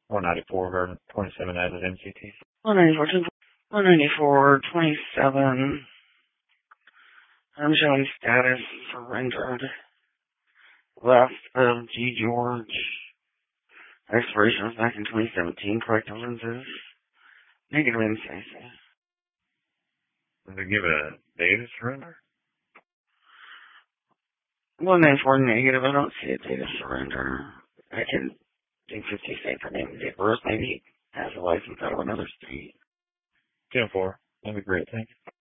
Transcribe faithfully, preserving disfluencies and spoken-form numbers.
one ninety-four, twenty-seven added M C T. one ninety-four, one ninety-four, twenty-seven. I'm showing status surrendered. Left of G. George. Expiration was back in twenty seventeen. Corrective lenses. Negative M C C. Does it give a date of surrender? one ninety-four negative. I don't see a date of surrender. I can do fifty state for name and date of birth. Maybe has a license out of another state. ten four. That'd be great. Thank you.